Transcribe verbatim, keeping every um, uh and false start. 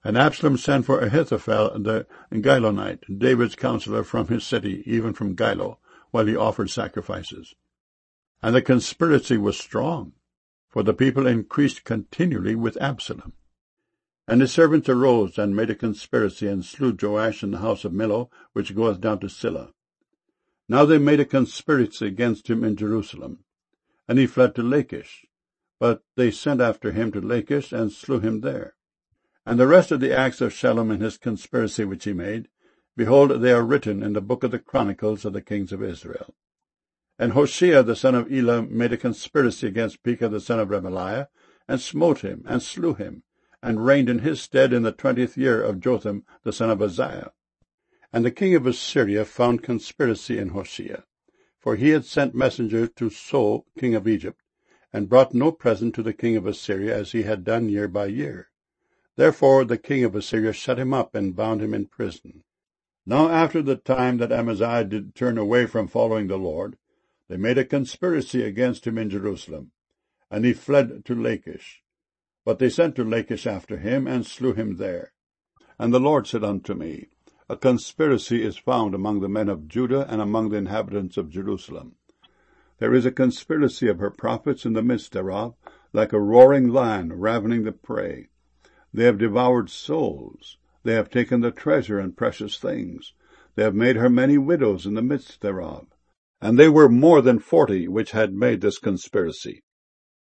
And Absalom sent for Ahithophel the Gilonite, David's counselor, from his city, even from Gilo, while he offered sacrifices. And the conspiracy was strong, for the people increased continually with Absalom. And his servants arose and made a conspiracy, and slew Joash in the house of Millo, which goeth down to Silla. Now they made a conspiracy against him in Jerusalem, and he fled to Lachish. But they sent after him to Lachish, and slew him there. And the rest of the acts of Shallum and his conspiracy which he made, behold, they are written in the book of the Chronicles of the kings of Israel. And Hoshea the son of Elah made a conspiracy against Pekah the son of Remaliah, and smote him, and slew him, and reigned in his stead in the twentieth year of Jotham the son of Uzziah. And the king of Assyria found conspiracy in Hoshea, for he had sent messengers to So, king of Egypt, and brought no present to the king of Assyria, as he had done year by year. Therefore the king of Assyria shut him up, and bound him in prison. Now after the time that Amaziah did turn away from following the Lord, they made a conspiracy against him in Jerusalem, and he fled to Lachish. But they sent to Lachish after him, and slew him there. And the Lord said unto me, A conspiracy is found among the men of Judah, and among the inhabitants of Jerusalem. There is a conspiracy of her prophets in the midst thereof, like a roaring lion ravening the prey. They have devoured souls. They have taken the treasure and precious things. They have made her many widows in the midst thereof. And they were more than forty which had made this conspiracy.